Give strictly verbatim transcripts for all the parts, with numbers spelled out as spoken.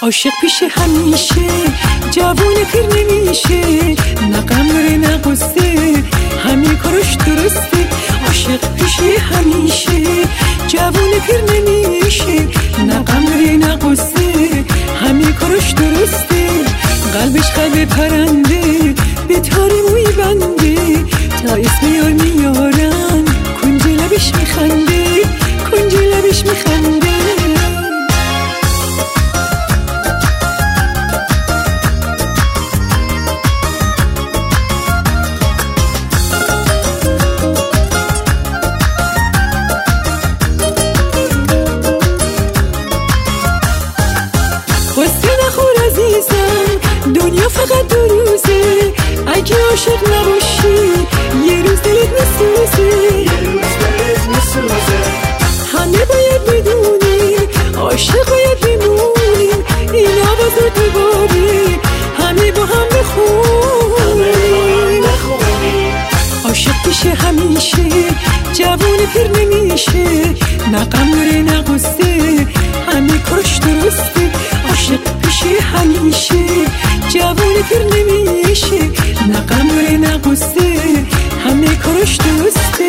عاشق پیش همیشه جوون پیر نمیشه، نه غمره نه غصه همین کارش درسته. عاشق پیش همیشه جوون پیر نمیشه، نه غمره نه غصه همین کارش درسته. قلبش قلب پرنده به تاری موی بنده، تا اسم یار میارن کنج لبش میخنده، کنج لبش میخنده. قصه نخور عزیزم، دنیا فقط دو روزه. اگه عاشق نباشی یه روز دلت میسوزه، یه روز دلت میسوزه. همه باید بدونی عاشق باید بمونیم، این آواز رو دوباره همه با هم بخونیم. عاشق پیش همیشه جوون پیر نمیشه، نه غمره نه غصه همه کارش درسته. عاشق پیش همیشه جوون پیر نمیشه، نه غمره نه غصه همه کارش درسته.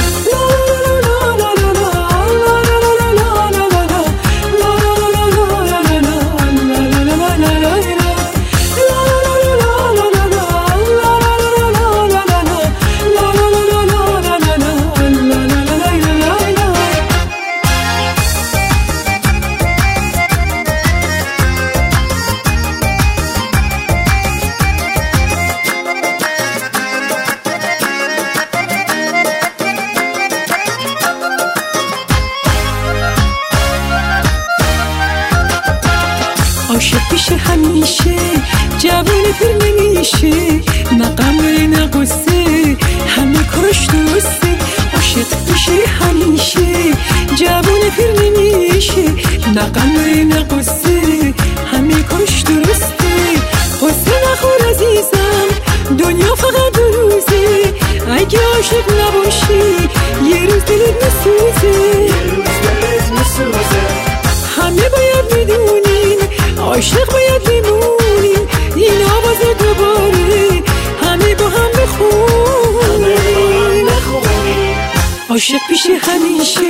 عاشق پیش همیشه جوون پیر نمیشه، نه غمره نه غصه همه کارش درسته. عاشق پیش همیشه جوون پیر نمیشه، نه غمره نه غصه همه کارش درسته. قصه نخور عزیزم، دنیا فقط دو روزه. اگه عاشق نباشی یه روز دلت میسوزه، یه روز دلت میسوزه. همه باید بدونیم عاشق باید بمونیم، این آواز دوباره همه با هم بخونیم. عاشق پیش همیشه،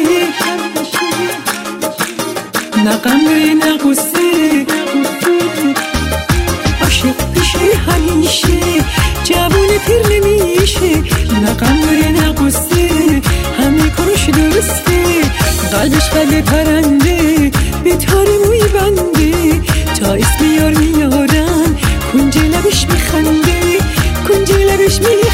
نه غمره نه غصه. عاشق پیش همیشه جوون پیر نمیشه، نه غمره نه غصه همه کارش درسته. قلبش قلب پرنده به تار موی بنده، تا اسم یار میارن کنج لبش میخنده، کنج لبش میخنده.